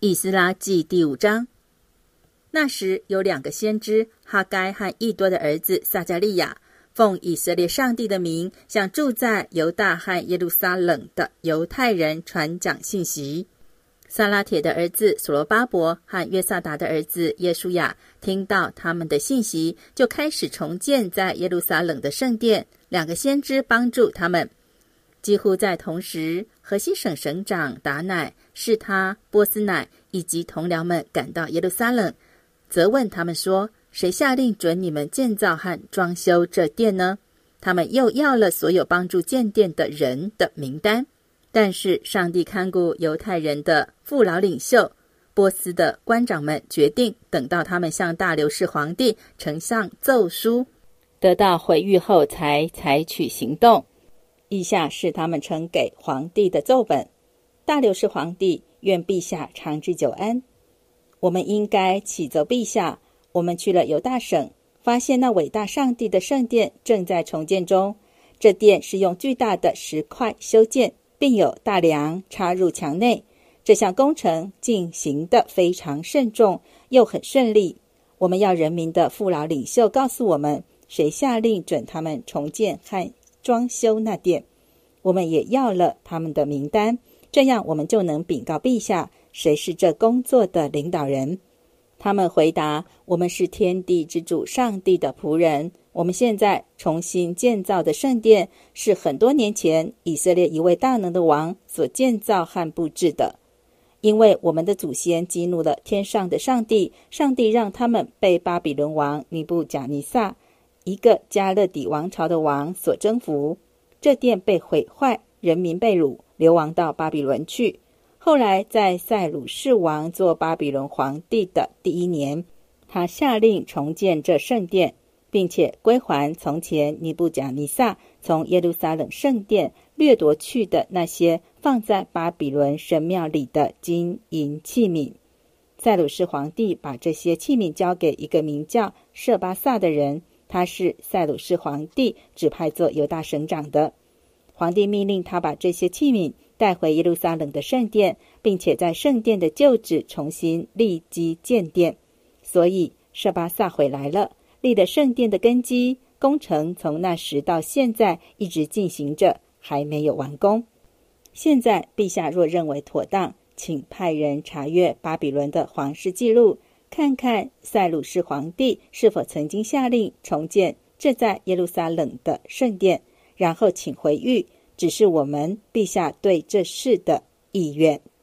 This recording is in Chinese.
以斯拉记第5章。那时有2个先知，哈该和易多的儿子撒迦利亚，奉以色列上帝的名，向住在犹大和耶路撒冷的犹太人传讲信息。撒拉铁的儿子所罗巴伯和约萨达的儿子耶书亚听到他们的信息，就开始重建在耶路撒冷的圣殿。2个先知帮助他们。几乎在同时，河西省省长达乃、示他、波斯乃以及同僚们赶到耶路撒冷，责问他们说：谁下令准你们建造和装修这殿呢？他们又要了所有帮助建殿的人的名单。但是上帝看顾犹太人的父老领袖、波斯的官长们，决定等到他们向大流士皇帝呈上奏书，得到回谕后才采取行动。以下是他们呈给皇帝的奏本：大流士皇帝，愿陛下长治久安。我们应该启奏陛下，我们去了犹大省，发现那伟大上帝的圣殿正在重建中。这殿是用巨大的石块修建，并有大梁插入墙内。这项工程进行得非常慎重，又很顺利。我们要人民的父老领袖告诉我们，谁下令准他们重建和装修那殿。我们也要了他们的名单，这样我们就能禀告陛下，谁是这工作的领导人。他们回答：我们是天地之主上帝的仆人。我们现在重新建造的圣殿，是很多年前以色列一位大能的王所建造和布置的。因为我们的祖先激怒了天上的上帝，上帝让他们被巴比伦王尼布甲尼撒，一个加勒底王朝的王所征服。这殿被毁坏，人民被掳，流亡到巴比伦去。后来在塞鲁士王做巴比伦皇帝的第1年，他下令重建这圣殿，并且归还从前尼布甲尼撒从耶路撒冷圣殿掠夺去的那些放在巴比伦神庙里的金银器皿。塞鲁士皇帝把这些器皿交给一个名叫舍巴萨的人，他是塞鲁士皇帝指派做犹大省长的。皇帝命令他把这些器皿带回耶路撒冷的圣殿，并且在圣殿的旧址重新立基建殿。所以舍巴萨回来了，立了圣殿的根基，工程从那时到现在一直进行着，还没有完工。现在陛下若认为妥当，请派人查阅巴比伦的皇室记录，看看塞鲁士皇帝是否曾经下令重建这在耶路撒冷的圣殿，然后请回谕，指示我们陛下对这事的意愿。